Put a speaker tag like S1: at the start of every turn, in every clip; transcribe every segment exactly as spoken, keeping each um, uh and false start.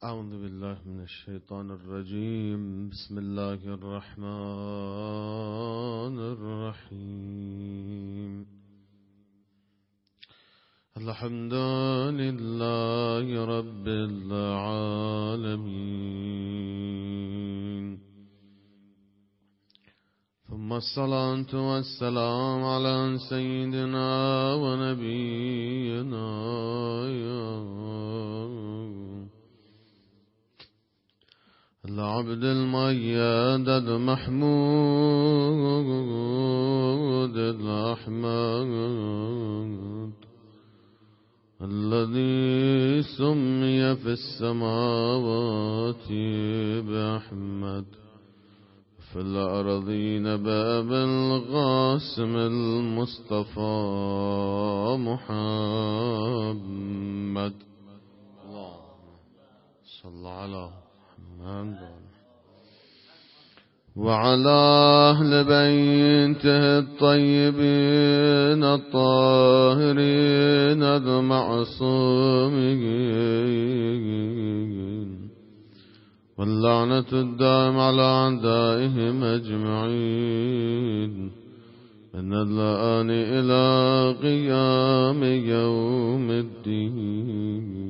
S1: أعوذ بالله من الشيطان الرجيم. بسم الله الرحمن الرحيم. الحمد لله رب العالمين، ثم الصلاة والسلام على سيدنا ونبينا العبد المؤيد المحمود الأحمد الذي سمي في السماوات بأحمد، في الأرضين باب القاسم المصطفى محمد. اللهم صل على وعلى أهل بيته الطيبين الطاهرين المعصومين، واللعنة الدائم على أعدائهم أجمعين من الآن إلى قيام يوم الدين.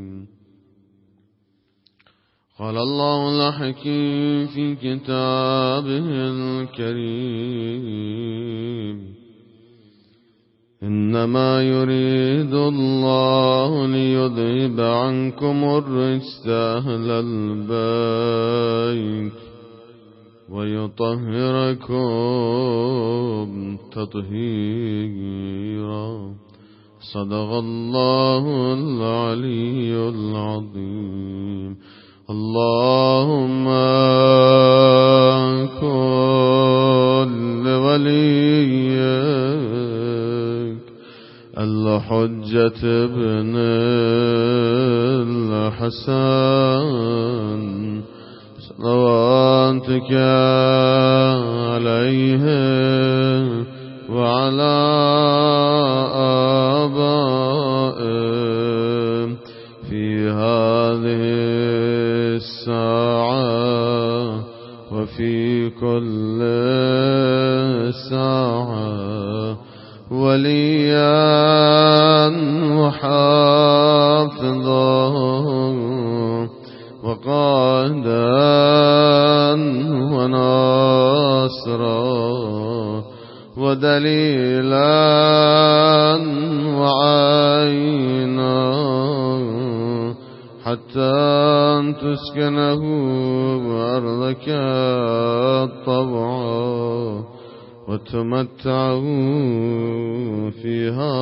S1: قال الله الحكيم في كتابه الكريم: إنما يريد الله ليذهب عنكم الرجس أهل البيت ويطهركم تطهيرا. صدق الله العلي العظيم. اللهم كن لوليك الحجة ابن الحسن صلواتك عليه وعلى آبائه في هذه الساعة وفي كل ساعة، وليا وحافظا وقائدا وناصرا ودليلا وعينا، حتى تسكنه أرضك طوعا وتمتعه فيها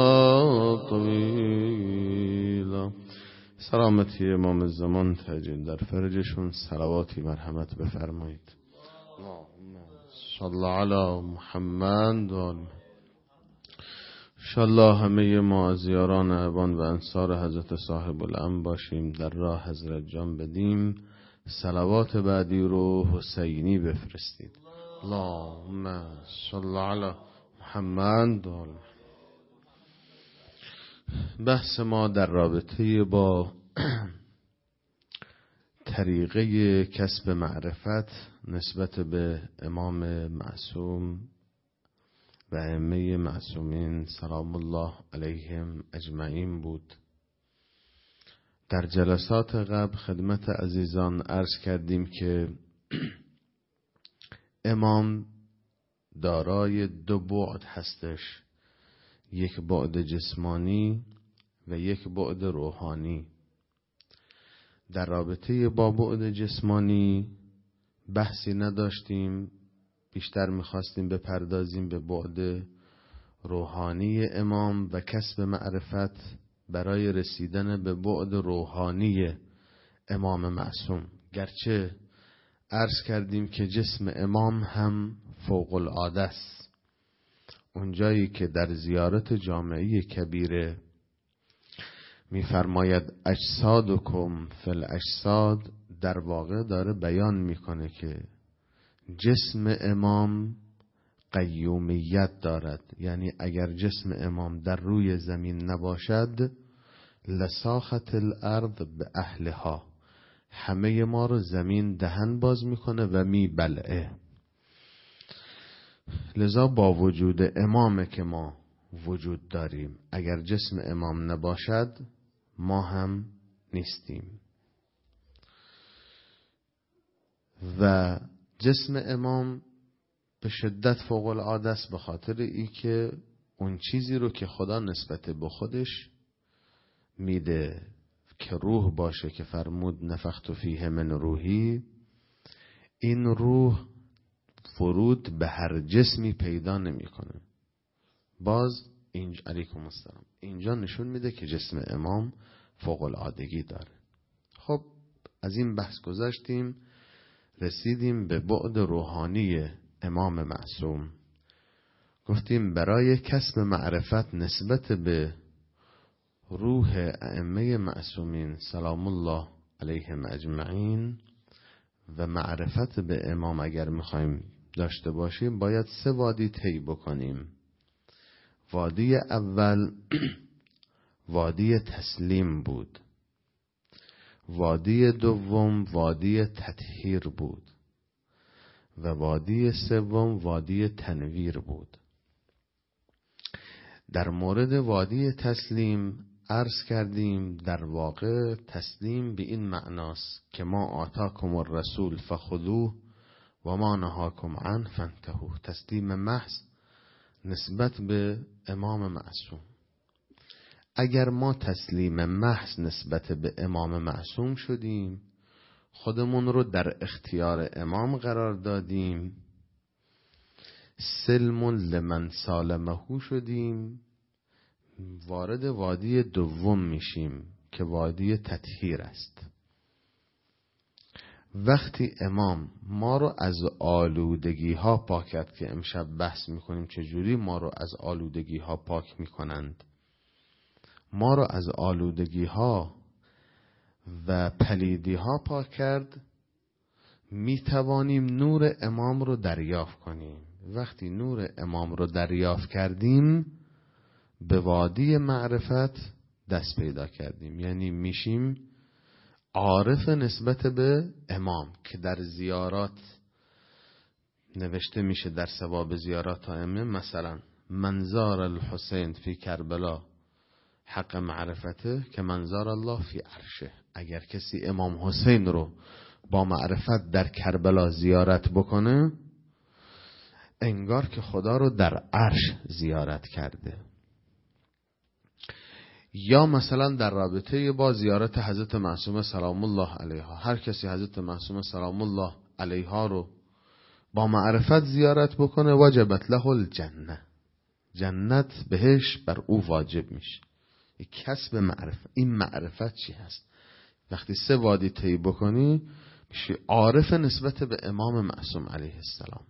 S1: طويلا. سلامتی امام الزمان تجین در فرجشون، صلواتی مرحمت بفرمایید. اللهم صل علی محمد و آل. انشالله همه ما از یاران اعوان و انصار حضرت صاحب الامر باشیم، در راه حضرت جان بدیم. صلوات بعدی رو حسینی بفرستید. اللهم صل علی محمد و آل. بحث ما در رابطه با طریقه کسب معرفت نسبت به امام معصوم و ائمه معصومین سلام الله علیهم اجمعین بود. در جلسات قبل خدمت عزیزان عرض کردیم که امام دارای دو بعد هستش، یک بعد جسمانی و یک بعد روحانی. در رابطه با بعد جسمانی بحثی نداشتیم، بیشتر میخواستیم بپردازیم به بعد روحانی امام و کسب معرفت برای رسیدن به بعد روحانی امام معصوم. گرچه عرض کردیم که جسم امام هم فوق العاده است. اونجایی که در زیارت جامعه کبیره میفرماید اجسادکم فی الاجساد، در واقع داره بیان میکنه که جسم امام قیومیت دارد. یعنی اگر جسم امام در روی زمین نباشد لساخت الارض به اهلها، همه ما رو زمین دهن باز میکنه و میبلعه. لذا با وجود امامه که ما وجود داریم. اگر جسم امام نباشد ما هم نیستیم. و جسم امام به شدت فوق العاده است به خاطر ای که اون چیزی رو که خدا نسبت به خودش میده که روح باشه که فرمود نفخت فیه من روحی، این روح ورود به هر جسمی پیدا نمیکنه. باز اینجا علیکم السلام اینجا نشون میده که جسم امام فوق العادگی داره. خب از این بحث گذشتیم، رسیدیم به بعد روحانی امام معصوم. گفتیم برای کسب معرفت نسبت به روح ائمه معصومین سلام الله علیهم اجمعین و معرفت به امام اگر میخوایم داشته باشیم باید سه وادی طی بکنیم. وادی اول وادی تسلیم بود. وادی دوم وادی تطهیر بود و وادی سوم وادی تنویر بود. در مورد وادی تسلیم عرض کردیم در واقع تسلیم به این معناست که ما آتاکم الرسول فخذوه و ما نهاکم عنه فانتهوا. تسلیم محض نسبت به امام معصوم. اگر ما تسلیم محض نسبت به امام معصوم شدیم، خودمون رو در اختیار امام قرار دادیم، سلم لمن سالمه شدیم، وارد وادی دوم میشیم که وادی تطهیر است. وقتی امام ما رو از آلودگی ها پاک کرد که امشب بحث میکنیم چجوری ما رو از آلودگی ها پاک میکنند، ما رو از آلودگی ها و پلیدی ها پاک کرد، میتوانیم نور امام رو دریافت کنیم. وقتی نور امام رو دریافت کردیم به وادی معرفت دست پیدا کردیم، یعنی میشیم عارف نسبت به امام که در زیارات نوشته میشه در ثواب زیارات ائمه، مثلا منظار الحسین فی کربلا حق معرفته که منظار الله فی عرشه. اگر کسی امام حسین رو با معرفت در کربلا زیارت بکنه انگار که خدا رو در عرش زیارت کرده. یا مثلا در رابطه با زیارت حضرت معصومه سلام الله علیها، هر کسی حضرت معصومه سلام الله علیها رو با معرفت زیارت بکنه وجبت له الجنه، جنت بهش بر او واجب میشه. یک کسب معرفت. این معرفت چی هست؟ وقتی سه وادی طی بکنی میشه عارف نسبت به امام معصوم علیه السلام.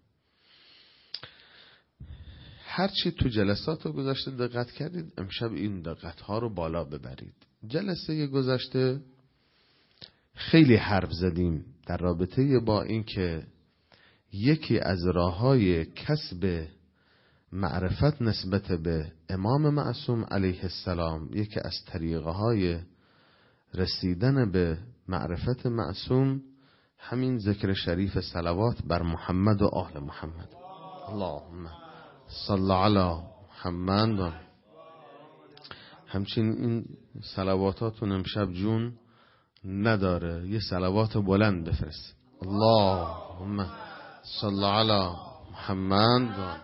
S1: هرچی تو جلسات رو گذاشته دقت کردید، امشب این دقت ها رو بالا ببرید. جلسه گذاشته خیلی حرف زدیم در رابطه با این که یکی از راه‌های کسب معرفت نسبت به امام معصوم علیه السلام، یکی از طریقه های رسیدن به معرفت معصوم همین ذکر شریف صلوات بر محمد و آل محمد. اللهم صل علی محمد. همچنین این صلواتاتون امشب جون نداره، یه صلوات بلند بفرست. اللهم صل علی محمد.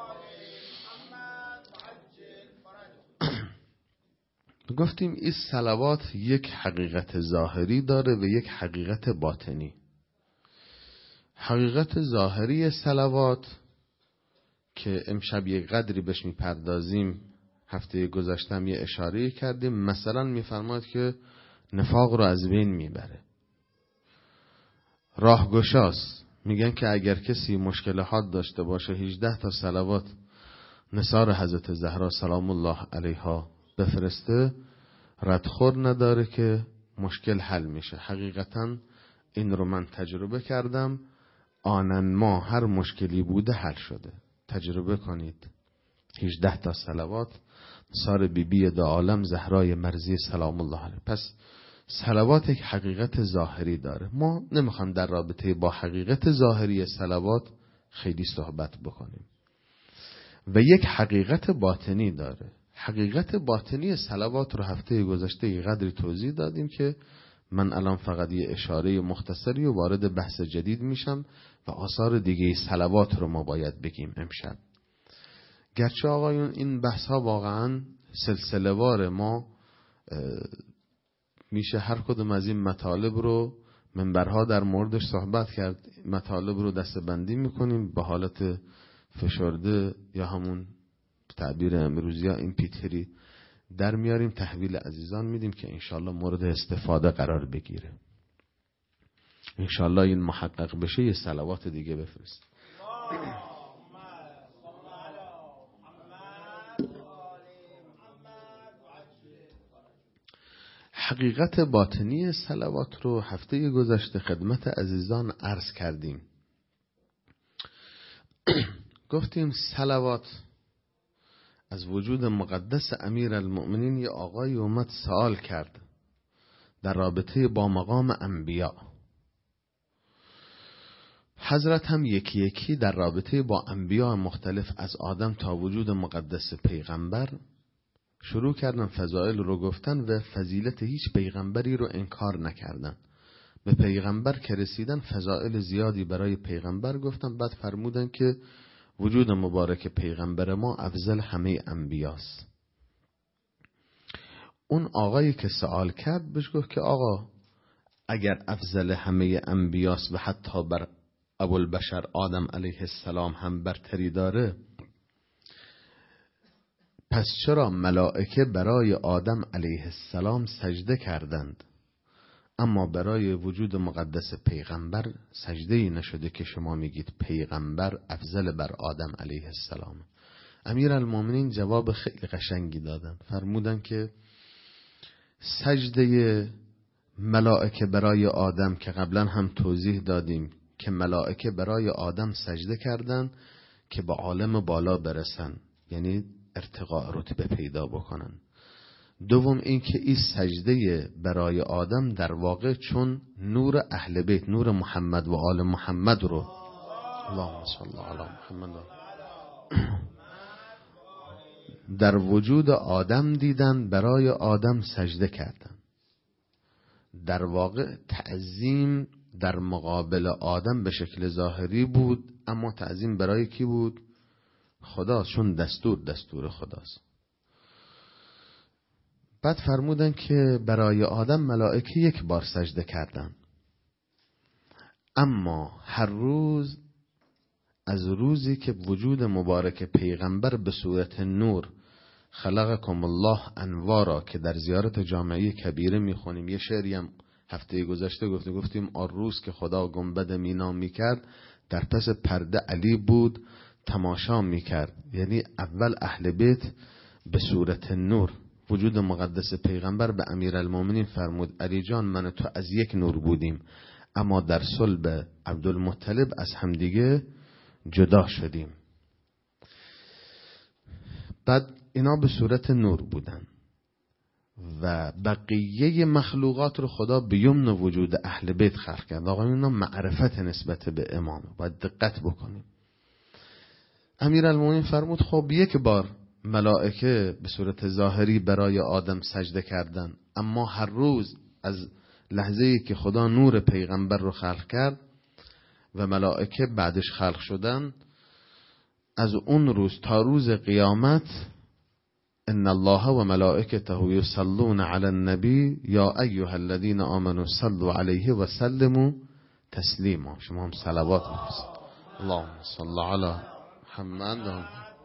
S1: گفتیم این صلوات یک حقیقت ظاهری داره و یک حقیقت باطنی. حقیقت ظاهری صلوات که امشب یک قدری بهش میپردازیم، هفته گذشتم یه اشاره کردیم، مثلا میفرماد که نفاق رو از بین میبره، راهگشاست. میگن که اگر کسی مشکلات داشته باشه هجده تا صلوات نثار حضرت زهرا سلام الله علیها بفرسته، ردخور نداره که مشکل حل میشه. حقیقتا این رو من تجربه کردم، آنن ما هر مشکلی بوده حل شده. تجربه کنید. هجده تا صلوات نثار بی بی دو عالم زهرای مرضی سلام الله علیها. پس صلوات یک حقیقت ظاهری داره. ما نمیخوام در رابطه با حقیقت ظاهری صلوات خیلی صحبت بکنیم. و یک حقیقت باطنی داره. حقیقت باطنی صلوات رو هفته گذشته یه قدری توضیح دادیم که من الان فقط یه اشاره مختصری و وارد بحث جدید میشم و آثار دیگه صلوات رو ما باید بگیم امشب. گرچه آقایون این بحث ها واقعا سلسله واره، ما میشه هر کدوم از این مطالب رو منبرها در موردش صحبت کرد، مطالب رو دسته‌بندی میکنیم به حالت فشرده یا همون تعبیر امروزی ها این پیتری در میاریم، تحویل عزیزان میدیم که انشالله مورد استفاده قرار بگیره. انشالله این محقق بشه یه صلوات دیگه بفرست. حقیقت باطنی صلوات رو هفته گذشته خدمت عزیزان عرض کردیم. گفتیم صلوات از وجود مقدس امیر المؤمنین یه آقای اومد سوال کرد در رابطه با مقام انبیا. حضرت هم یکی یکی در رابطه با انبیا مختلف از آدم تا وجود مقدس پیغمبر شروع کردن فضائل رو گفتن و فضیلت هیچ پیغمبری رو انکار نکردن. به پیغمبر که رسیدن فضائل زیادی برای پیغمبر گفتن، بعد فرمودن که وجود مبارک پیغمبر ما افضل همه انبیاست. اون آقایی که سوال کرد بهش گفت که آقا اگر افضل همه انبیاست و حتی بر ابوالبشر آدم علیه السلام هم برتری داره، پس چرا ملائکه برای آدم علیه السلام سجده کردند اما برای وجود مقدس پیغمبر سجده‌ای نشده که شما میگید پیغمبر افضل بر آدم علیه السلام؟ امیر المومنین جواب خیلی قشنگی دادن، فرمودن که سجده ملائکه برای آدم که قبلا هم توضیح دادیم که ملائکه برای آدم سجده کردن که به عالم بالا برسن، یعنی ارتقاء رتبه پیدا بکنن. دوم این که این سجده برای آدم در واقع چون نور اهل بیت، نور محمد و آل محمد رو، اللهم صل علی محمد، در وجود آدم دیدن، برای آدم سجده کردن. در واقع تعظیم در مقابل آدم به شکل ظاهری بود، اما تعظیم برای کی بود؟ خدا، چون دستور دستور خداست. بعد فرمودن که برای آدم ملائکه یک بار سجده کردن، اما هر روز از روزی که وجود مبارک پیغمبر به صورت نور خلقکم الله انوارا که در زیارت جامعه کبیره میخونیم، یه شعری هم هفته گذشته گفتیم گفتیم آن روز که خدا گنبد مینا میکرد در پس پرده علی بود تماشا میکرد. یعنی اول اهل بیت به صورت نور، وجود مقدس پیغمبر به امیرالمومنین فرمود علی جان من تو از یک نور بودیم، اما در صلب عبدالمطلب از همدیگه جدا شدیم. بعد اینا به صورت نور بودن و بقیه مخلوقات رو خدا به یمن وجود اهل بیت خلق کرد. آقا اینا معرفت نسبت به امام، باید دقت بکنیم. امیرالمومنین فرمود خب یک بار ملائکه به صورت ظاهری برای آدم سجده کردن، اما هر روز از لحظه‌ای که خدا نور پیغمبر رو خلق کرد و ملائکه بعدش خلق شدن، از اون روز تا روز قیامت ان الله و ملائکته یصلون علی النبی یا ایها الذین آمنوا صلوا علیه و سلموا تسلیما. شما هم صلوات بفرستید. اللهم صل علی محمد.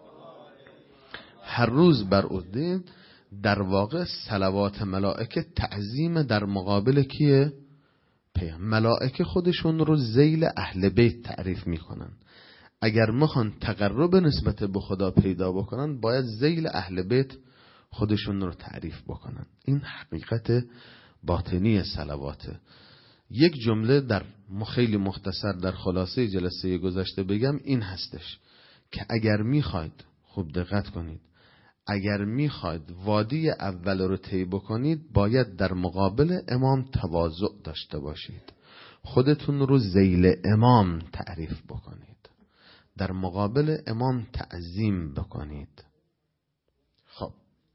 S1: هر روز بر او دین در واقع صلوات ملائکه تعظیم در مقابل کیه؟ پیغمبر. ملائکه خودشون رو ذیل اهل بیت تعریف میکنن. اگر میخوان تقرب نسبت به خدا پیدا بکنن باید ذیل اهل بیت خودشون رو تعریف بکنن. این حقیقت باطنی صلواته. یک جمله در خیلی مختصر در خلاصه جلسه گذشته بگم این هستش که اگر میخواید، خوب دقت کنید، اگر میخواید وادی اول رو طی بکنید باید در مقابل امام تواضع داشته باشید، خودتون رو ذیل امام تعریف بکنید، در مقابل امام تعظیم بکنید. خب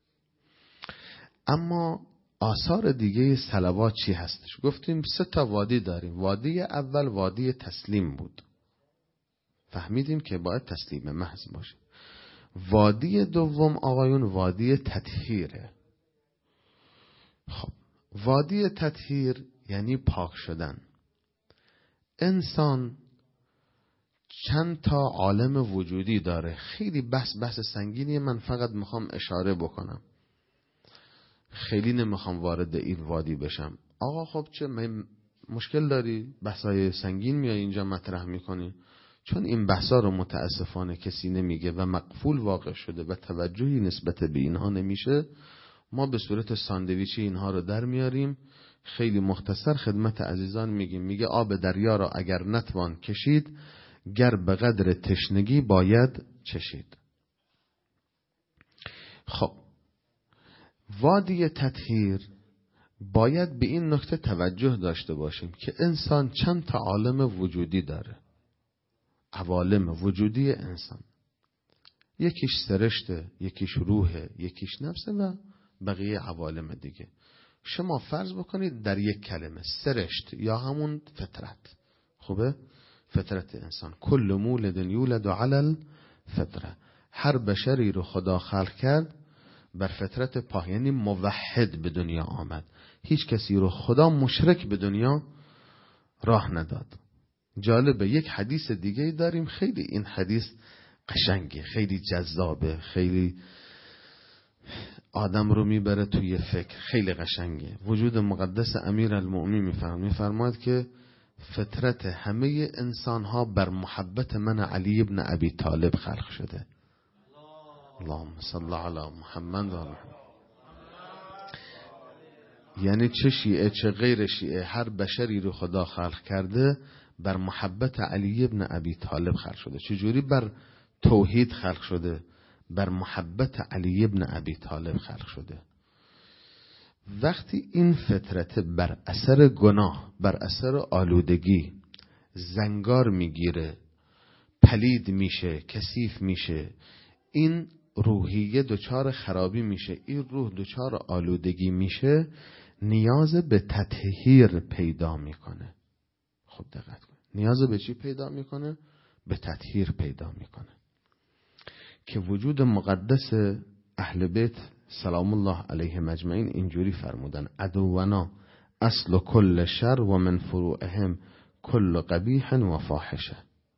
S1: اما آثار دیگه صلوات چی هستش؟ گفتیم سه تا وادی داریم. وادی اول وادی تسلیم بود، فهمیدیم که باید تسلیم محض باشه. وادی دوم آقایون وادی تطهیره. خب وادی تطهیر یعنی پاک شدن. انسان چند تا عالم وجودی داره، خیلی بحث بحث سنگینی، من فقط میخوام اشاره بکنم، خیلی نمیخوام وارد این وادی بشم. آقا خب چه مشکل داری بحثای سنگین میای اینجا مطرح میکنی؟ چون این بحثا رو متاسفانه کسی نمیگه و مقفول واقع شده و توجهی نسبت به اینها نمیشه، ما به صورت ساندویچی اینها رو در میاریم. خیلی مختصر خدمت عزیزان میگیم، میگه آب دریا را اگر نتوان کشید گر به قدر تشنگی باید چشید. خب وادی تطهیر باید به این نکته توجه داشته باشیم که انسان چند تا عالم وجودی داره، عوالم وجودی انسان، یکیش سرشته، یکیش روحه، یکیش نفسه و بقیه عوالم دیگه. شما فرض بکنید در یک کلمه سرشت یا همون فطرت، خوبه؟ فطرت انسان، کل مولد یولد علی الفطره، هر بشری رو خدا خلق کرد بر فطرت پاک، یعنی موحد به دنیا آمد، هیچ کسی رو خدا مشرک به دنیا راه نداد. جالبه یک حدیث دیگه داریم، خیلی این حدیث قشنگه، خیلی جذابه، خیلی آدم رو میبره توی فکر، خیلی قشنگه. وجود مقدس امیر المؤمنین میفرماید میفرماید که فطرت همه انسان ها بر محبت من علی ابن ابی طالب خلق شده. اللهم صل علی محمد و آل محمد. یعنی چه شیعه چه غیر شیعه هر بشری رو خدا خلق کرده بر محبت علی ابن ابی طالب خلق شده. چجوری بر توحید خلق شده؟ بر محبت علی ابن ابی طالب خلق شده. وقتی این فطرت بر اثر گناه، بر اثر آلودگی زنگار میگیره، پلید میشه، کثیف میشه، این روحیه دچار خرابی میشه، این روح دچار آلودگی میشه، نیاز به تطهیر پیدا میکنه. خب دقت کن، نیاز به چی پیدا میکنه؟ به تطهیر پیدا میکنه که وجود مقدس اهل بیت سلام الله علیهم اجمعین اینجوری فرمودن: عدونا اصل کل شر و من فروعهم کل قبیح و فاحشه.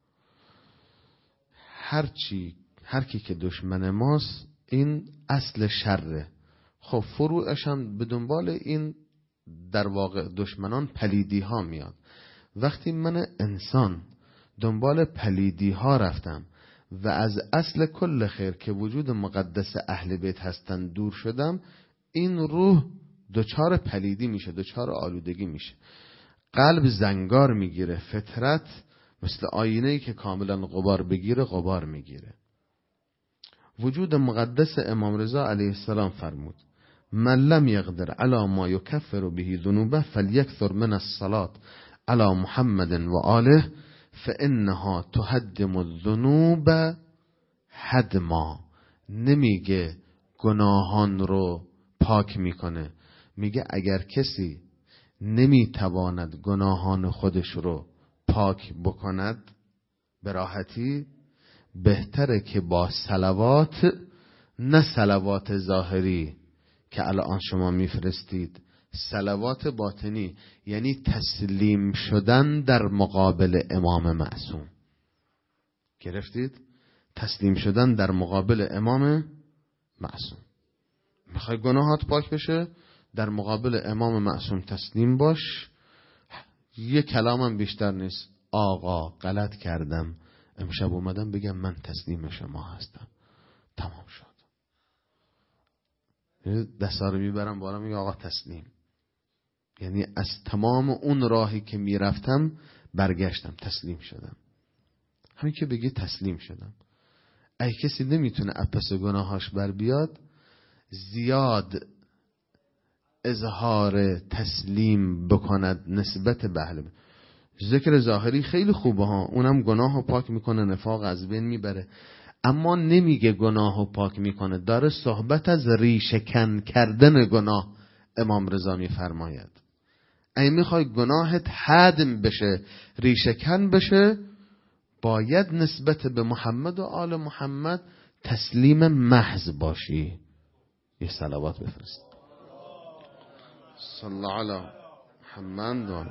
S1: هرچی هر کی که دشمن ماست این اصل شره. خب فروعش هم به دنبال این در واقع دشمنان پلیدی ها میاد. وقتی من انسان دنبال پلیدی ها رفتم و از اصل کل خیر که وجود مقدس اهل بیت هستن دور شدم، این روح دچار پلیدی میشه، دچار آلودگی میشه، قلب زنگار میگیره، فطرت مثل آینه‌ای که کاملا غبار بگیره غبار میگیره. وجود مقدس امام رضا علیه السلام فرمود: من لم یقدر علی ما یکفر به ذنوبه فلیکثر من الصلاة علی محمد و آله فانها تهدم الذنوب هدما. نمیگه گناهان رو پاک میکنه، میگه اگر کسی نمیتواند گناهان خودش رو پاک بکند به راحتی، بهتره که با صلوات، نه صلوات ظاهری که الان شما میفرستید، صلوات باطنی، یعنی تسلیم شدن در مقابل امام معصوم. گرفتید؟ تسلیم شدن در مقابل امام معصوم. میخوای گناهات پاک بشه، در مقابل امام معصوم تسلیم باش. یه کلامم بیشتر نیست: آقا غلط کردم، امشب اومدم بگم من تسلیم شما هستم، تمام شد. دستا رو میبرم بالا، میگه آقا تسلیم، یعنی از تمام اون راهی که میرفتم برگشتم، تسلیم شدم. همین که بگی تسلیم شدم. ای کسی نمیتونه اپس گناهاش بر بیاد، زیاد اظهار تسلیم بکند نسبت به اهل بیت. ذکر ظاهری خیلی خوبه ها، اونم گناه رو پاک میکنه، نفاق از بین میبره، اما نمیگه گناه رو پاک میکنه، داره صحبت از ریشه‌کن کردن گناه. امام رضا میفرماید ای میخوای گناهت هدم بشه، ریشه‌کن بشه، باید نسبت به محمد و آل محمد تسلیم محض باشی. یه صلوات بفرست. صلی الله علی محمد و آل.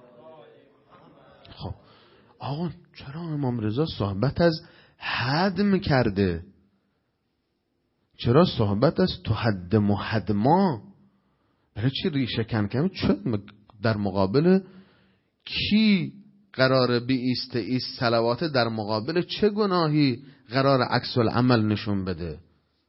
S1: خب آقا چرا امام رضا صحبت از هدم کرده؟ چرا صحبت از تهدم و هدما؟ برای چی ریشه کن کنه؟ چون در مقابل کی قرار بیسته؟ این صلوات در مقابل چه گناهی قرار عکس العمل نشون بده؟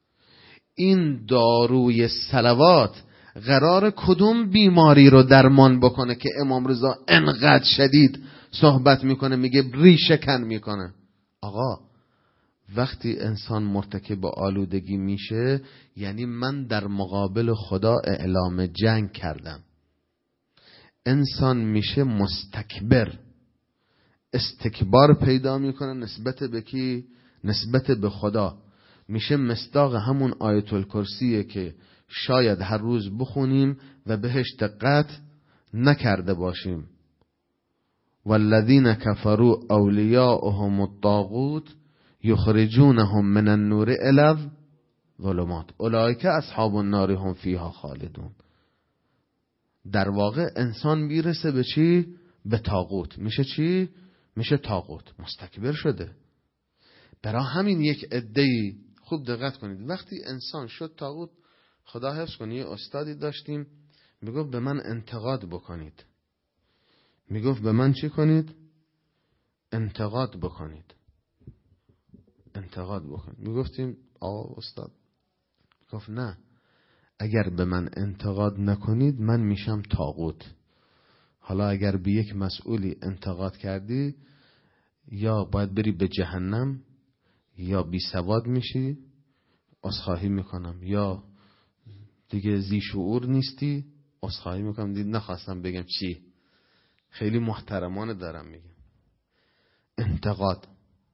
S1: این داروی صلوات قرار کدوم بیماری رو درمان بکنه که امام رضا انقدر شدید صحبت میکنه، میگه ریشه کن میکنه؟ آقا وقتی انسان مرتکب آلودگی میشه، یعنی من در مقابل خدا اعلام جنگ کردم. انسان میشه مستکبر، استکبار پیدا میکنه نسبت به کی؟ نسبت به خدا. میشه مصداق همون آیت الکرسیه که شاید هر روز بخونیم و بهش دقت نکرده باشیم. والذین کفروا اولیاءهم الطاغوت یخرجونهم من النور الی الظلمات اولئک اصحاب النار هم فیها خالدون. در واقع انسان میرسه به چی؟ به طاغوت. میشه چی؟ میشه طاغوت، مستکبر شده. برای همین یک عده‌ای، خوب دقت کنید، وقتی انسان شد طاغوت، خدا حفظ کنه یه استادی داشتیم میگفت به من انتقاد بکنید. میگفت به من چی کنید؟ انتقاد بکنید. انتقاد بکنید. میگفتیم آقا استاد، گفت نه، اگر به من انتقاد نکنید من میشم طاغوت. حالا اگر به یک مسئولی انتقاد کردی، یا باید بری به جهنم، یا بی سواد میشی، عذرخواهی میکنم، یا دیگه زی شعور نیستی، عذرخواهی میکنم. دید نخواستم بگم چی، خیلی محترمانه دارم میگم. انتقاد،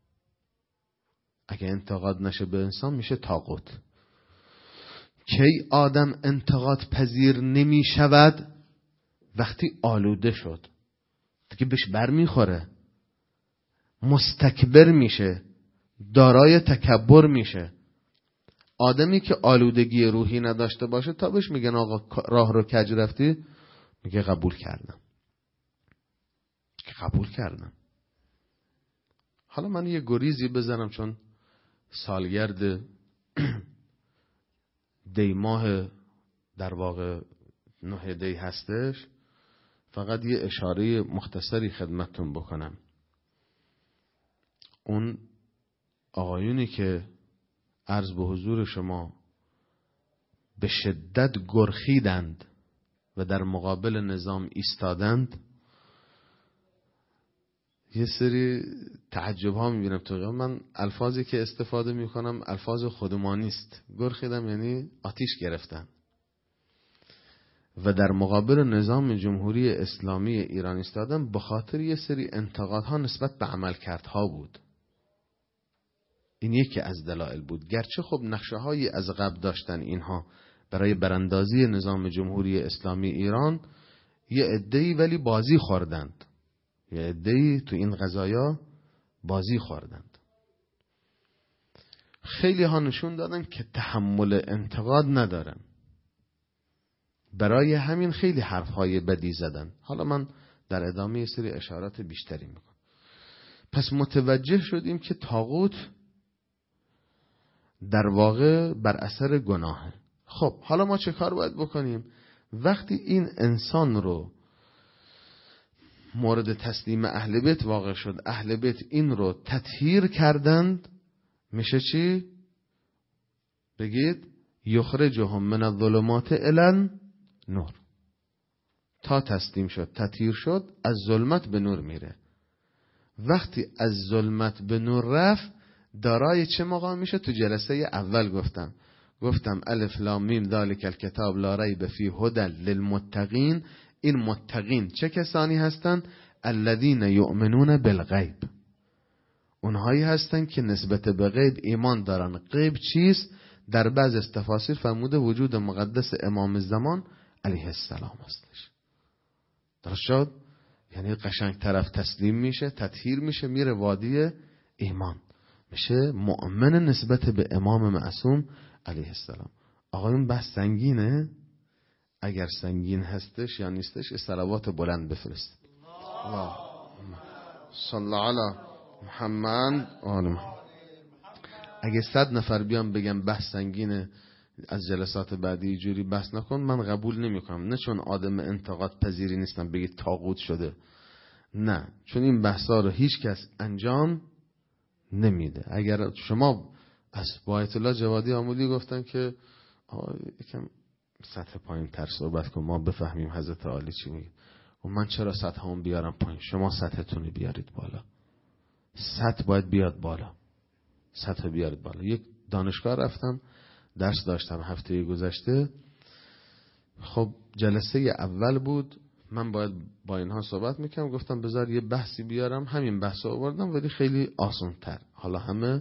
S1: اگه انتقاد نشه به انسان میشه طاغوت. کی آدم انتقاد پذیر نمی شود؟ وقتی آلوده شد، دیگه بهش بر میخوره، مستکبر میشه، دارای تکبر میشه. آدمی که آلودگی روحی نداشته باشه تا بهش میگن آقا راه رو کج رفتی، میگه قبول کردم، قبول کردم. حالا من یه گریزی بزنم، چون سالگرد دی ماه در واقع نه دی هستش، فقط یه اشاره مختصری خدمتتون بکنم. اون آقایونی که عرض به حضور شما به شدت گرخیدند و در مقابل نظام ایستادند، یه سری تعجب ها میبینم تو. من الفاظی که استفاده میکنم الفاظ خودمانی است. گرخیدم یعنی آتیش گرفتن و در مقابل نظام جمهوری اسلامی ایران ایستادن به خاطر یه سری انتقادها نسبت به عملکردها بود. این یکی از دلایل بود. گرچه خب نقشه هایی از قبل داشتن اینها برای براندازی نظام جمهوری اسلامی ایران، یه عده‌ای ولی بازی خوردند، یه عده‌ای تو این قضایا بازی خوردند. خیلی ها نشون دادن که تحمل انتقاد ندارن، برای همین خیلی حرفهای بدی زدن. حالا من در ادامه یه سری اشارات بیشتری میکنم. پس متوجه شدیم که طاغوت در واقع بر اثر گناهه. خب حالا ما چه کار باید بکنیم؟ وقتی این انسان رو مورد تسلیم اهل بیت واقع شد، اهل بیت این رو تطهیر کردند، میشه چی؟ بگید یخرجهم من الظلمات الی نور. تا تسلیم شد، تطهیر شد، از ظلمت به نور میره. وقتی از ظلمت به نور رفت، دارای چه مقام میشه؟ تو جلسه اول گفتم گفتم الف لام میم ذالک الکتاب لا ریب فیه هدی للمتقین. این متقین چه کسانی هستند؟ الذین یؤمنون بالغیب، اونهایی هستند که نسبت به غیب ایمان دارن. غیب چیست؟ در بعض از تفاسیر فرموده وجود مقدس امام زمان علیه السلام هستش. درست شد؟ یعنی قشنگ طرف تسلیم میشه، تطهیر میشه، میره وادی ایمان، میشه مؤمن نسبت به امام معصوم علیه السلام. آقایون بحث سنگینه؟ اگر سنگین هستش یا نیستش صلوات بلند بفرست. الله صلی علی محمد آل محمد. اگه صد نفر بیان بگم بحث سنگینه از جلسات بعدی جوری بحث نکن، من قبول نمی کنم. نه چون آدم انتقاد پذیری نیستم بگید طاغوت شده، نه، چون این بحثا رو هیچ کس انجام نمیده. اگر شما از آیت الله جوادی آمودی گفتن که یکم سطح پایین تر صحبت کن ما بفهمیم حضرت عالی چی میگه، و من چرا سطح هم بیارم پایین؟ شما سطحتونی بیارید بالا. سطح باید بیاد بالا، سطح بیارید بالا. یک دانشگاه رفتم درس داشتم هفته گذشته. خب جلسه اول بود، من باید با اینها صحبت میکنم. گفتم بذار یه بحثی بیارم، همین بحث رو آوردم ولی خیلی آسان تر. حالا همه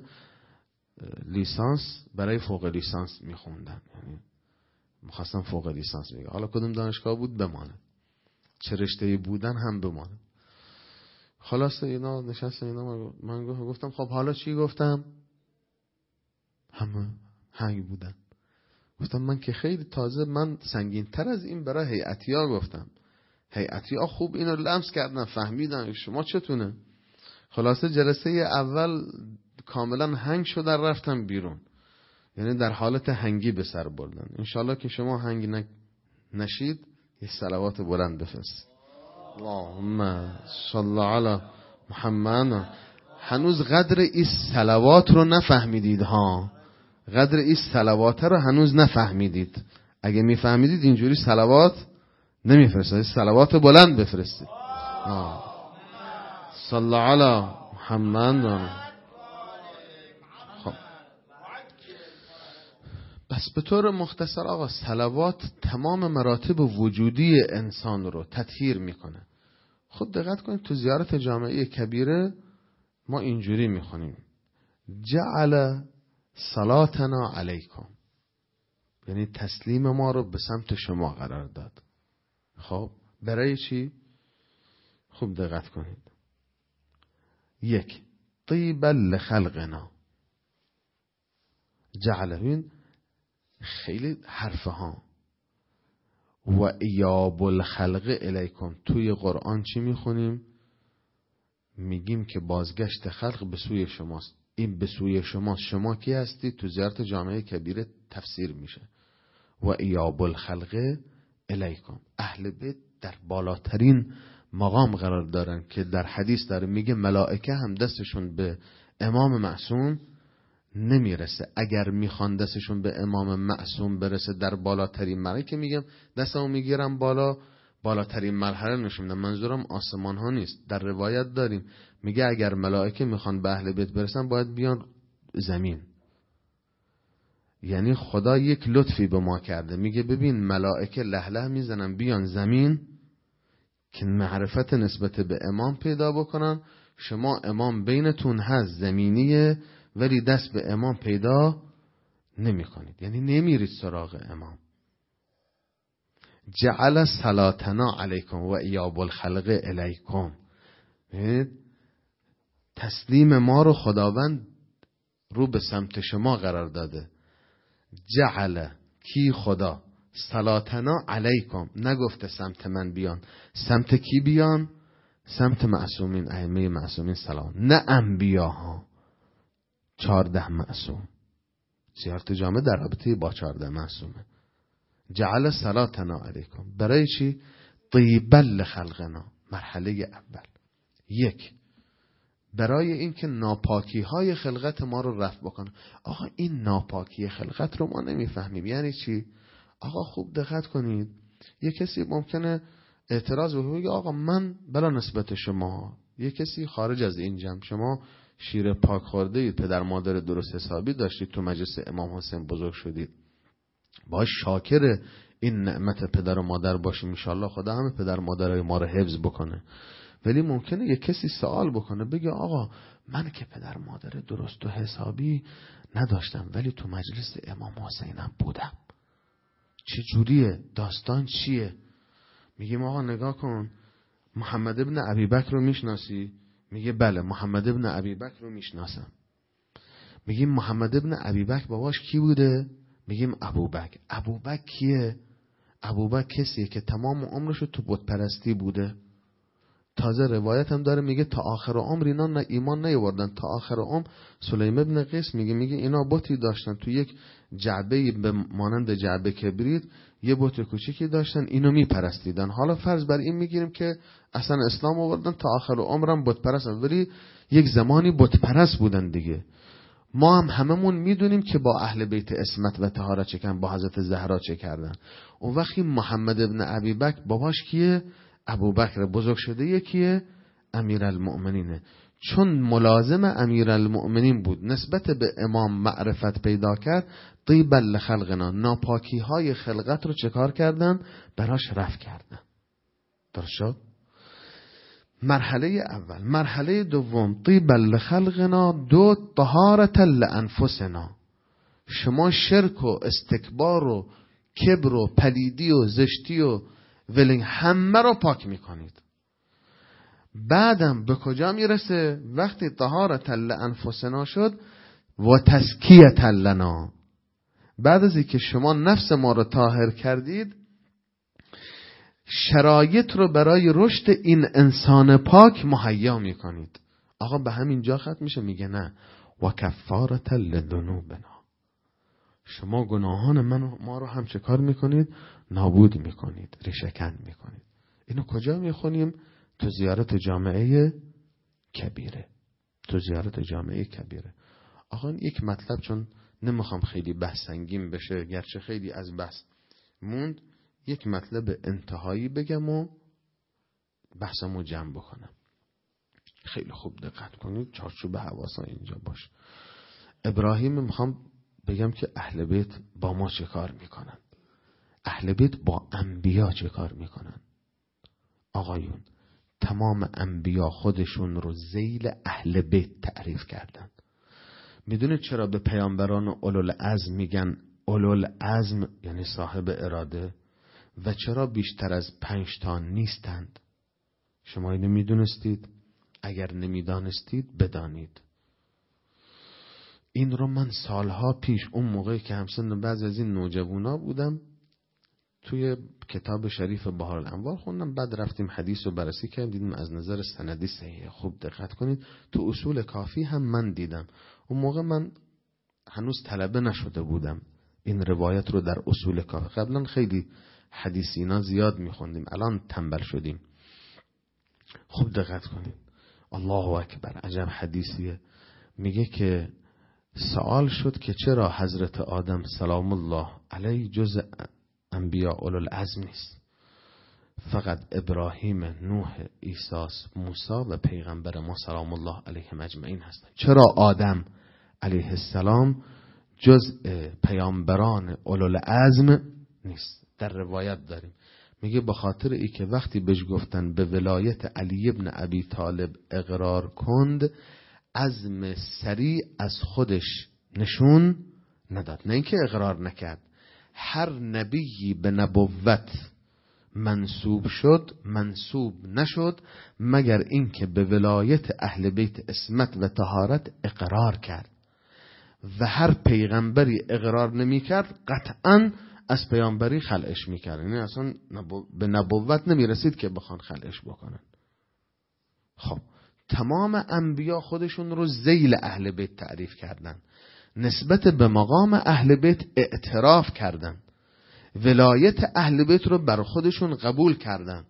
S1: لیسانس برای فوق لیسانس میخوندن، یعنی میخواستم فوق لیسانس میگه. حالا کدوم دانشگاه بود بمانه، چه رشته‌ای بودن هم بمانه. خلاصه اینا نشستن، اینا من گفتم خب حالا چی گفتم؟ همه هنگ بودن. گفتم من که خیلی تازه، من سنگین تر از این برای هیئتی‌ها گفتم. هیئتی‌ها خوب اینو لمس کردن فهمیدن، شما چتونه؟ خلاصه جلسه اول کاملا هنگ شدن رفتم بیرون، یعنی در حالت هنگی به سر بردن. انشالله که شما هنگ نشید یه صلوات بلند بفرست. اللهم صل علی محمد. هنوز قدر این صلوات رو نفهمیدید ها، قدر این صلوات رو هنوز نفهمیدید. اگه میفهمیدید اینجوری صلوات نمیفرستید، صلوات بلند بفرستید. صل علی محمد. خب بس به طور مختصر آقا، صلوات تمام مراتب وجودی انسان رو تطهیر میکنه. خود دقت کنید تو زیارت جامعه کبیره ما اینجوری میخونیم جعل صلاتنا علیکم، یعنی تسلیم ما رو به سمت شما قرار داد. خب برای چی؟ خوب دقت کنید. یک، طیبا لخلقنا. جعلهین خیلی حرفه ها. و ایاب الخلق الیکم. توی قرآن چی میخونیم؟ میگیم که بازگشت خلق به سوی شماست. این به سوی شما، شما کی هستی؟ تو زیارت جامعه کبیره تفسیر میشه و ایاب الخلق الیکم. اهل بیت در بالاترین مقام قرار دارن که در حدیث داره میگه ملائکه هم دستشون به امام معصوم نمیرسه. اگر میخوان دستشون به امام معصوم برسه در بالاترین مرحله، که میگم دستمو میگیرم بالا، بالاترین مرحله نشون میدم، منظورم آسمان ها نیست. در روایت داریم میگه اگر ملائکه میخوان به اهل بیت برسن باید بیان زمین. یعنی خدا یک لطفی به ما کرده، میگه ببین ملائکه لهله میزنن بیان زمین که معرفت نسبت به امام پیدا بکنن. شما امام بینتون هست زمینیه ولی دست به امام پیدا نمی کنید، یعنی نمیرید سراغ امام. جعل صلاتنا علیکم و ایاب الخلق الیکم. تسلیم ما رو خداوند رو به سمت شما قرار داده. جعل کی؟ خدا. صلاتنا علیکم، نگفته سمت من بیان. سمت کی بیان؟ سمت معصومین، ائمه معصومین سلام، نه انبیاها. چارده معصوم. زیارت جامعه در رابطه با چارده معصومه. جعل صلاتنا علیکم. برای چی؟ طیبا لخلقنا. مرحله اول. یک، برای اینکه ناپاکی های خلقت ما رو رفع بکنه. آقا این ناپاکی خلقت رو ما نمیفهمیم یعنی چی؟ آقا خوب دقت کنید. یه کسی ممکنه اعتراض بکنه، آقا من بلا نسبت شما، یه کسی خارج از این جمع، شما شیر پاک خورده اید، پدر مادر درست حسابی داشتید، تو مجلس امام حسین بزرگ شدید، باید شاکر این نعمت پدر و مادر باشیم. انشالله خدا همه پدر مادرای ما رو حفظ بکنه. ولی ممکنه یک کسی سوال بکنه بگه آقا من که پدر مادر درست و حسابی نداشتم ولی تو مجلس امام حسینم بودم، چه جوریه؟ داستان چیه؟ میگیم آقا نگاه کن، محمد ابن ابی بکر رو میشناسی؟ میگه بله محمد ابن ابی بکر رو میشناسم. میگیم محمد ابن ابی بکر باباش کی بوده؟ میگیم ابوبکر. ابوبکر کیه؟ ابوبکر کسیه که تمام عمرش تو بت پرستی بوده. تازه روایت هم داره میگه تا آخر عمر اینا نه ایمان نیاوردن. تا آخر عمر سلیم ابن قیس میگه میگه اینا بتی داشتن تو یک جعبه به مانند جعبه کبریت یه بت کوچیکی داشتن، اینو میپرستیدن. حالا فرض بر این میگیریم که اصلا اسلام آوردن، تا آخر عمرم بت پرستن، ولی یک زمانی بت پرست بودن دیگه. ما هم هممون میدونیم که با اهل بیت عصمت و طهارت چه کردن، با حضرت زهرا چه کردن. اون وقتی محمد ابن ابی بکر باباش کیه؟ ابوبکر. بزرگ شده یکیه؟ امیرالمؤمنینه. چون ملازم امیرالمؤمنین بود، نسبت به امام معرفت پیدا کرد، طیبا لخلقنا، ناپاکی های خلقت رو چه کار کردن؟ براش رفع کردن. درست شد؟ مرحله اول. مرحله دوم طیبا لخلقنا، دو طهارت لانفسنا. شما شرک و استکبار و کبر و پلیدی و زشتی و ولین همه رو پاک میکنید. بعدم به کجا میرسه؟ وقتی طهارت لانفسنا شد و تزکیه لنا، بعد از اینکه شما نفس ما رو طاهر کردید، شرایط رو برای رشد این انسان پاک مهیا میکنید. آقا به همین جا ختم میشه؟ میگه نه، و کفارة لذنوبنا، شما گناهان من ما رو هم چه کار میکنید؟ نابود میکنید، ریشه‌کن میکنید. اینو کجا میخونیم؟ تو زیارت جامعه کبیره. تو زیارت جامعه کبیره. آقا یک مطلب، چون نمیخوام خیلی بحث سنگین بشه، گرچه خیلی از بحث موند، یک مطلب انتهایی بگم و بحثمو جمع بکنم. خیلی خوب دقت کنید، چارچوب حواسا اینجا باش. ابراهیم میخوام بگم که اهل بیت با ما چه کار میکنن، اهل بیت با انبیا چه کار میکنن. آقایون، تمام انبیا خودشون رو ذیل اهل بیت تعریف کردن. میدونید چرا به پیامبران اولوالعزم میگن اولوالعزم؟ یعنی صاحب اراده. و چرا بیشتر از پنج تا نیستند؟ شما اینو میدونستید؟ اگر نمیدانستید بدانید. این رو من سالها پیش، اون موقعی که همسن بعضی از این نوجوانا بودم، توی کتاب شریف بهار الانوار خوندم. بعد رفتیم حدیث رو بررسی کردیم، دیدیم از نظر سندی صحیحه. خوب دقت کنید، تو اصول کافی هم من دیدم. اون موقع من هنوز طلبه نشده بودم این روایت رو در اصول کافی. قبلا خیلی حدیثینا زیاد میخوندیم، الان تنبل شدیم. خوب دقت کنید، الله اکبر، عجب حدیثیه. میگه که سوال شد که چرا حضرت آدم سلام الله علیه جز انبیاء اولوالعزم نیست، فقط ابراهیم، نوح، عیسی، موسی و پیغمبر ما سلام الله علیهم اجمعین هستند. چرا آدم علیه السلام جز پیامبران اولوالعزم نیست؟ در روایت داریم میگه به خاطر ای که وقتی بهش گفتن به ولایت علی ابن ابی طالب اقرار کند، عزم سریع از خودش نشون نداد. نه اینکه اقرار نکرد، هر نبیی به نبوت منصوب شد منصوب نشد مگر اینکه به ولایت اهل بیت عصمت و طهارت اقرار کرد، و هر پیغمبری اقرار نمی کرد قطعاً از پیامبری خلعش میکرد. یعنی اصلا نبو... به نبوت نمی رسید که بخوان خلعش بکنن. خب تمام انبیا خودشون رو ذیل اهل بیت تعریف کردن، نسبت به مقام اهل بیت اعتراف کردن، ولایت اهل بیت رو بر خودشون قبول کردن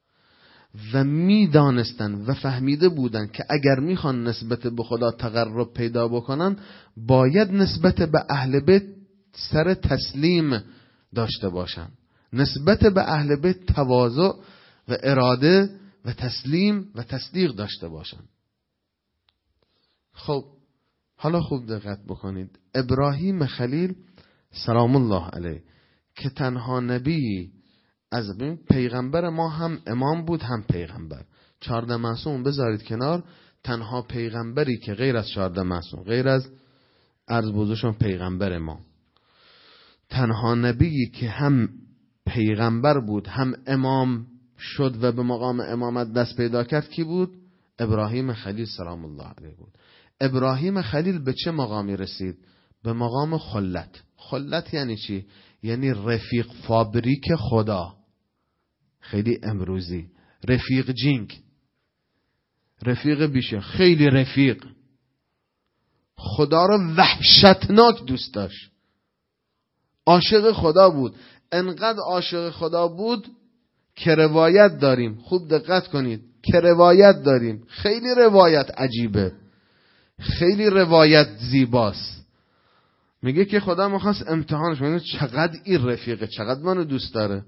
S1: و میدانستن و فهمیده بودن که اگر میخوان نسبت به خدا تقرب پیدا بکنن، باید نسبت به اهل بیت سر تسلیم داشته باشن، نسبت به اهل بیت تواضع و اراده و تسلیم و تصدیق داشته باشن. خب حالا خوب دقت بکنید، ابراهیم خلیل سلام الله علیه که تنها نبی از بین پیغمبر ما، هم امام بود هم پیغمبر. چهارده معصوم بذارید کنار، تنها پیغمبری که غیر از چهارده معصوم، غیر از عرض بزرگشون پیغمبر ما، تنها نبیی که هم پیغمبر بود هم امام شد و به مقام امامت دست پیدا کرد کی بود؟ ابراهیم خلیل سلام الله علیه بود. ابراهیم خلیل به چه مقامی رسید؟ به مقام خلت. خلت یعنی چی؟ یعنی رفیق فابریک خدا. خیلی امروزی رفیق جینگ، رفیق بیشه، خیلی رفیق، خدا رو وحشتناک دوست داشت، عاشق خدا بود. انقدر عاشق خدا بود که روایت داریم، خوب دقت کنید، که روایت داریم، خیلی روایت عجیبه، خیلی روایت زیباست. میگه که خدا میخواست امتحانش کنه، چقدر این رفیقه، چقدر منو دوست داره.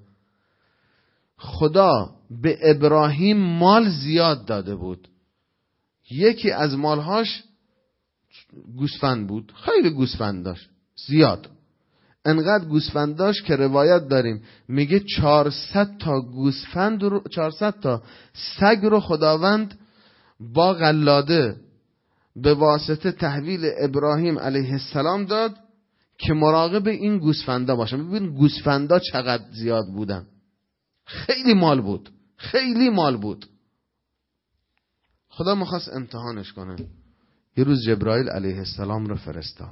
S1: خدا به ابراهیم مال زیاد داده بود. یکی از مالهاش گوسفند بود، خیلی گوسفند داشت زیاد، انقدر گوسفند داشت که روایت داریم میگه چهارصد تا گوسفند رو، چهارصد تا سگ رو خداوند با قلاده به واسطه تحویل ابراهیم علیه السلام داد که مراقب این گوسفندا باشن. ببین گوسفندا چقدر زیاد بودن، خیلی مال بود، خیلی مال بود. خدا میخواست امتحانش کنه. یه روز جبرائیل علیه السلام رو فرستاد.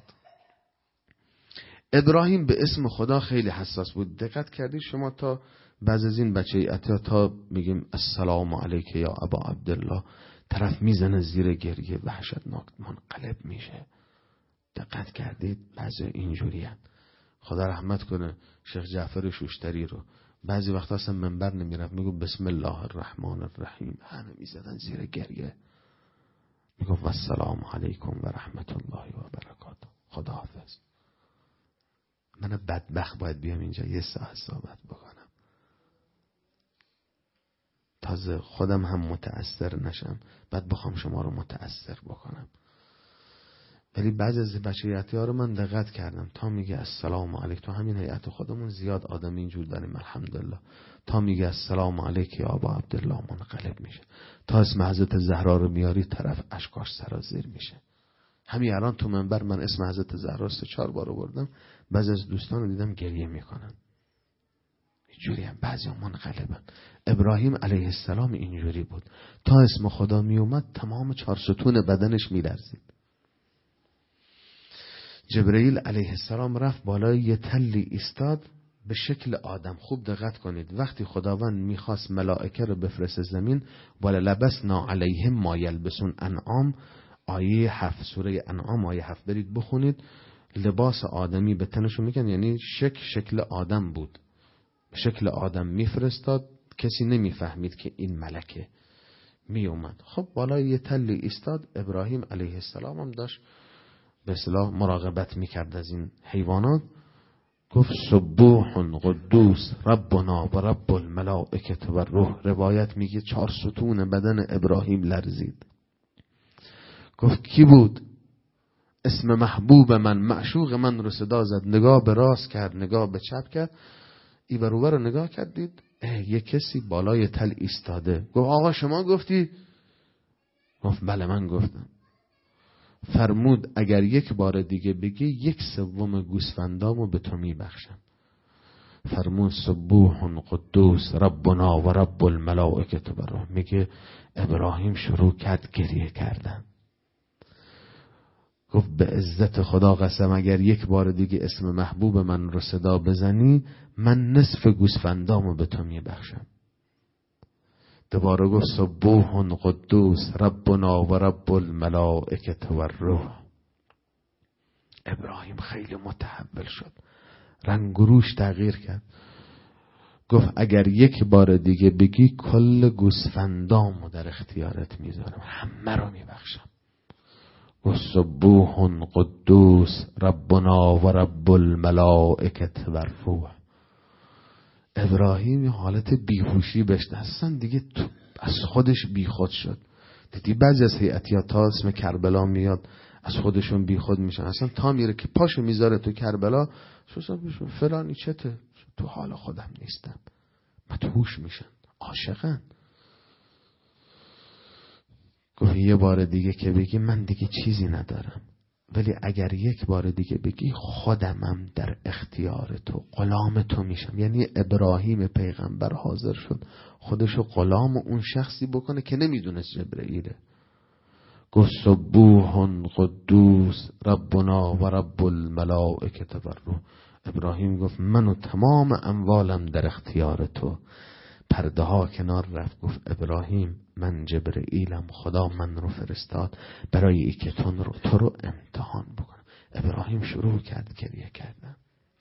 S1: ابراهیم به اسم خدا خیلی حساس بود. دقت کردید شما تا بعض از این بچه عطا تا میگیم السلام علیک یا ابا عبدالله، طرف میزنه زیر گریه وحشتناک منقلب میشه. دقت کردید بعضی اینجوری هست. خدا رحمت کنه شیخ جعفر شوشتری رو، بعضی وقتا اصلا منبر نمیرفت، میگو بسم الله الرحمن الرحیم، همه میزدن زیر گریه، میگو و السلام علیکم و رحمت الله و برکاته، خدا حافظ. من بدبخت باید بیام اینجا یه ساعت صحبت بکنم، تازه خودم هم متأثر نشم، بعد بخوام شما رو متأثر بکنم. ولی بعضی از بچه یتی ها رو من دقت کردم، تا میگه السلام علیک، تو همین هیئت خودمون زیاد آدم اینجور داریم الحمدلله، تا میگه السلام علیک یا ابا عبدالله منقلب میشه، تا اسم حضرت زهرا رو میاری طرف اشکاش سرازیر میشه. همین الان تو منبر من اسم حضرت زهرا سه چهار بار آوردم، بعضی از دوستان رو دیدم گریه میکنن، اینجوری هم بعضی هم منقلبن. ابراهیم علیه السلام اینجوری بود، تا اسم خدا میومد تمام چهار ستون بدنش میلرزید. جبرئیل علیه السلام رفت بالای یه تلی ایستاد به شکل آدم. خوب دقت کنید، وقتی خداوند میخواست ملائکه رو بفرسته زمین، ولا لبسنا علیهم ما یلبسون، انعام آیه هفت، سوره انعام آیه هفت برید بخونید، لباس آدمی به تنشون میکن، یعنی شک شکل آدم بود، شکل آدم میفرستاد، کسی نمیفهمید که این ملکه می اومد. خب بالای یه تلی ایستاد، ابراهیم علیه السلام هم داشت به اصطلاح مراقبت میکرد از این حیوانات. گفت سبوح قدوس ربنا و رب الملائکه و روح. روایت میگه چهار ستون بدن ابراهیم لرزید. گفت کی بود؟ اسم محبوب من، معشوق من رو صدا زد. نگاه به راست کرد، نگاه به چپ کرد، ای بروبر رو نگاه کردید، یه کسی بالای تل ایستاده. گفت آقا شما گفتی؟ گفت بله من گفتم. فرمود اگر یک بار دیگه بگی یک سوم گوسفندامو به تو میبخشم. فرمود سبوح قدوس ربنا و رب الملائکه و روح. میگه ابراهیم شروع کرد گریه کردن. گفت به عزت خدا قسم اگر یک بار دیگه اسم محبوب من رو صدا بزنی من نصف گوسفندامو به تو میبخشم. دوباره گفت سبوح قدوس ربنا و رب الملائکه و روح. ابراهیم خیلی متحول شد، رنگ و روش تغییر کرد. گفت اگر یک بار دیگه بگی کل گوسفندامو در اختیارت میذارم، همه رو میبخشم. گفت سبوح قدوس ربنا و رب الملائکه و روح. ابراهیم یه حالت بیهوشی بهش، اصلا دیگه از خودش بیخود شد، دیدی بعضی از هیئتیات ها اسم کربلا میاد از خودشون بی خود میشن، اصلا تا میره که پاشو میذاره تو کربلا فلانی چته، تو حال خودم نیستم، مدهوش میشن، عاشقن. گفت یه بار دیگه که بگی من دیگه چیزی ندارم، ولی اگر یک بار دیگه بگی خودمم در اختیار تو، غلام تو میشم. یعنی ابراهیم پیغمبر حاضر شد خودشو غلام اون شخصی بکنه که نمیدونست جبرئیله. گفت سبوح قدوس ربنا و رب الملائکه و الروح. ابراهیم گفت من و تمام اموالم در اختیار تو. پرده ها کنار رفت. گفت ابراهیم من جبرئیلم، خدا من رو فرستاد برای ای که تو رو, تو رو امتحان بکنم. ابراهیم شروع کرد گریه کردن.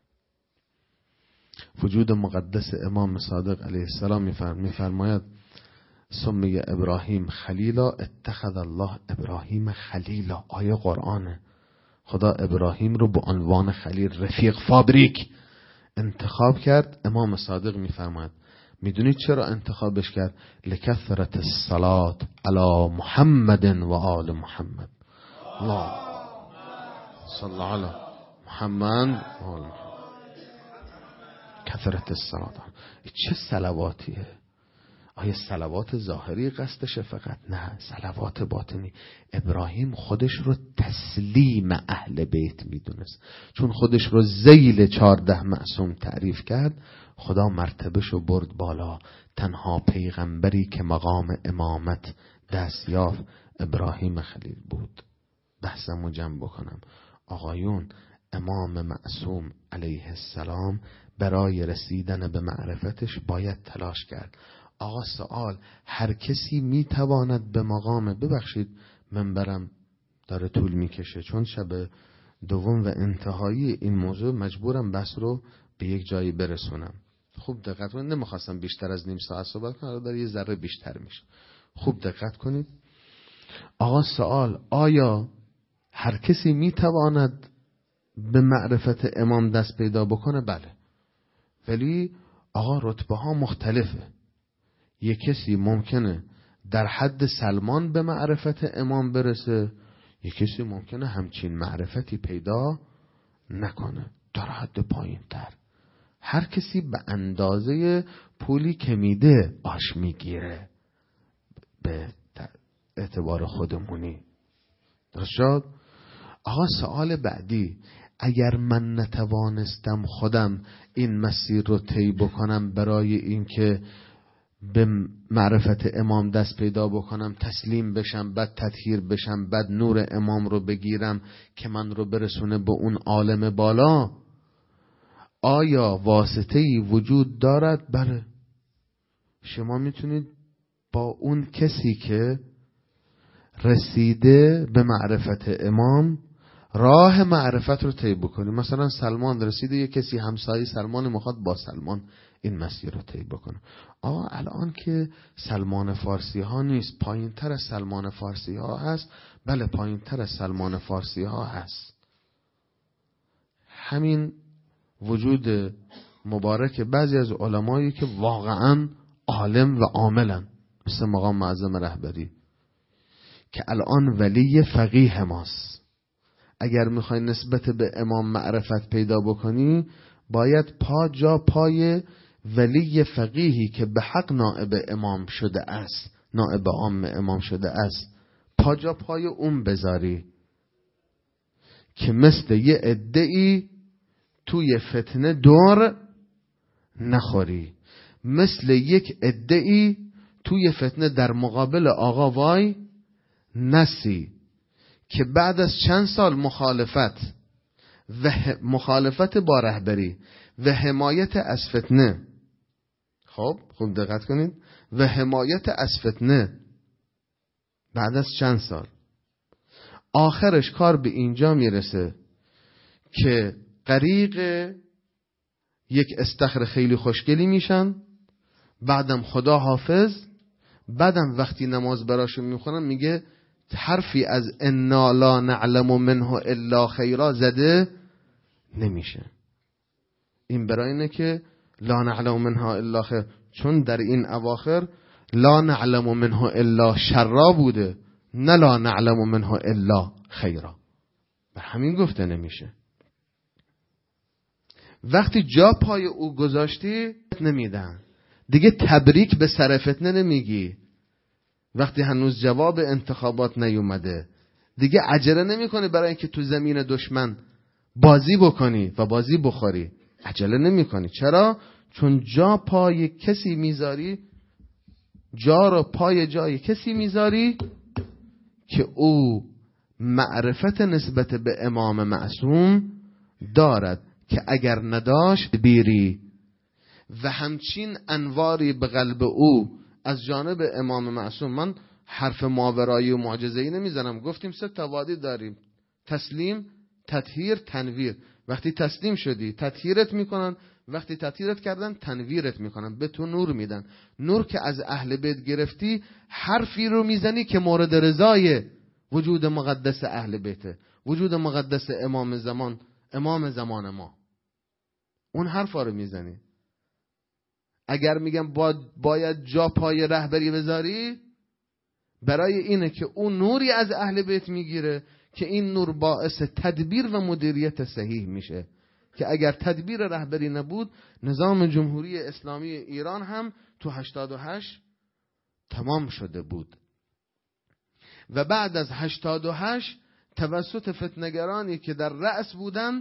S1: وجود مقدس امام صادق علیه السلام میفرماید سمی ابراهیم خلیلا اتخذ الله ابراهیم خلیلا. آیه قرآنه. خدا ابراهیم رو به عنوان خلیل، رفیق، فابریک انتخاب کرد. امام صادق میفرماید میدونید چرا انتخابش کرد؟ لکثرت الصلاة علی محمد و آل محمد. الله صلی علی محمد و آل محمد. کثرت الصلاة. چه صلواتیه؟ آیا صلوات ظاهری قصدشه فقط؟ نه، صلوات باطنی. ابراهیم خودش رو تسلیم اهل بیت میدونست، چون خودش رو ذیل چارده معصوم تعریف کرد. خدا مرتبهشو برد بالا. تنها پیغمبری که مقام امامت دست یافت ابراهیم خلیل بود. بحثمو جمع بکنم. آقایون، امام معصوم علیه السلام برای رسیدن به معرفتش باید تلاش کرد. آقا سوال، هر کسی میتواند به مقام، ببخشید منبرم داره طول میکشه چون شب دوم و انتهایی این موضوع مجبورم بحث رو به یک جایی برسونم. خوب دقت کنید، نمیخواستم بیشتر از نیم ساعت صحبت کنم، داره یه ذره بیشتر میشه. خوب دقت کنید. آقا سوال، آیا هر کسی میتواند به معرفت امام دست پیدا بکنه؟ بله، ولی آقا رتبه ها مختلفه. یک کسی ممکنه در حد سلمان به معرفت امام برسه، یک کسی ممکنه همچین معرفتی پیدا نکنه، در حد پایین تر. هر کسی به اندازه پولی که میده آش میگیره، به اعتبار خودمونی. درست شد؟ آقا سوال بعدی، اگر من نتوانستم خودم این مسیر رو طی بکنم برای اینکه به معرفت امام دست پیدا بکنم، تسلیم بشم، بعد تطهیر بشم، بعد نور امام رو بگیرم که من رو برسونه به اون عالم بالا، آیا واسطه‌ای وجود دارد؟ بله. شما میتونید با اون کسی که رسیده به معرفت امام راه معرفت رو طی بکنید. مثلا سلمان رسیده، یک کسی همسایه سلمان میخواد با سلمان این مسیر رو طی بکنه. آقا الان که سلمان فارسی ها نیست، پایین تر از سلمان فارسی ها هست. بله، پایین تر از سلمان فارسی ها هست. همین وجود مبارک بعضی از علمایی که واقعا عالم و عاملن، مثل مقام معظم رهبری که الان ولی فقیه ماست. اگر میخوای نسبت به امام معرفت پیدا بکنی، باید پا جا پای ولی فقیهی که به حق نائب امام شده است، نائب عام امام شده است، پا جا پای اون بذاری که مثل یه عده‌ای توی فتنه دور نخوری، مثل یک عده‌ای توی فتنه در مقابل آقا وای نسی، که بعد از چند سال مخالفت و مخالفت با رهبری و حمایت از فتنه، خب خوب دقت کنید، و حمایت از فتنه بعد از چند سال آخرش کار به اینجا میرسه که غریق یک استخر خیلی خوشگلی میشن، بعدم خدا حافظ، بعدم وقتی نماز براشون میخونن میگه حرفی از انا لا نعلم منه الا خیرا زده نمیشه. این برای اینه که لا نعلم منها الا خیر، چون در این اواخر لا نعلم منه الا شرا بوده، نه لا نعلم منه الا خیرا. به همین گفته نمیشه. وقتی جا پای او گذاشتی نمیدن دیگه، تبریک به سر فتنه نمیگی. وقتی هنوز جواب انتخابات نیومده دیگه عجله نمی کنی برای اینکه تو زمین دشمن بازی بکنی و بازی بخوری. عجله نمی کنی. چرا؟ چون جا پای کسی میذاری، جا رو پای جای کسی میذاری که او معرفت نسبت به امام معصوم دارد که اگر نداشت بیری، و همچین انواری به قلب او از جانب امام معصوم. من حرف ماورایی و معجزه‌ای نمیزنم. گفتیم سه تا وادی داریم: تسلیم، تطهیر، تنویر. وقتی تسلیم شدی تطهیرت میکنن، وقتی تطهیرت کردن تنویرت میکنن، به تو نور میدن. نور که از اهل بیت گرفتی حرفی رو میزنی که مورد رضای وجود مقدس اهل بیته، وجود مقدس امام زمان، امام زمان ما. اون حرفا رو میزنی. اگر میگم باید جا پای رهبری بذاری، برای اینه که اون نوری از اهل بیت میگیره که این نور باعث تدبیر و مدیریت صحیح میشه، که اگر تدبیر رهبری نبود نظام جمهوری اسلامی ایران هم تو هشتاد و هشت تمام شده بود. و بعد از هشتاد و هشت توسط فتنگرانی که در رأس بودن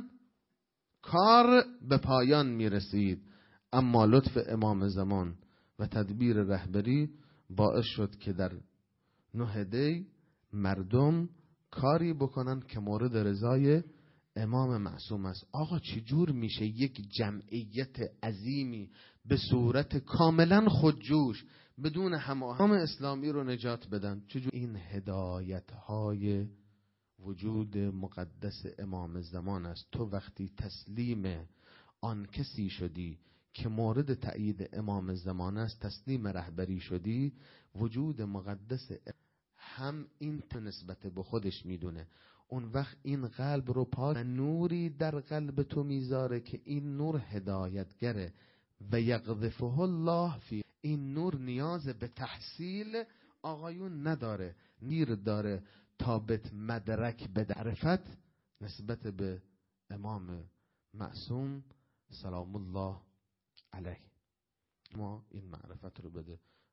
S1: کار به پایان میرسید، اما لطف امام زمان و تدبیر رهبری باعث شد که در نه دی مردم کاری بکنن که مورد رضای امام معصوم است. آقا چجور میشه یک جمعیت عظیمی به صورت کاملا خودجوش بدون هماهنگی اسلامی رو نجات بدن؟ چجور این هدایت های وجود مقدس امام زمان است. تو وقتی تسلیم آن کسی شدی که مورد تأیید امام زمان است، تسلیم رهبری شدی، وجود مقدس هم این نسبت به خودش میدونه. اون وقت این قلب رو پاک، نوری در قلب تو میذاره که این نور هدایتگره. و یقذفه الله فی، این نور نیاز به تحصیل آقایون نداره، نیر داره تا به مدرک به معرفت نسبت به امام معصوم سلام الله علیه ما این معرفت رو بده.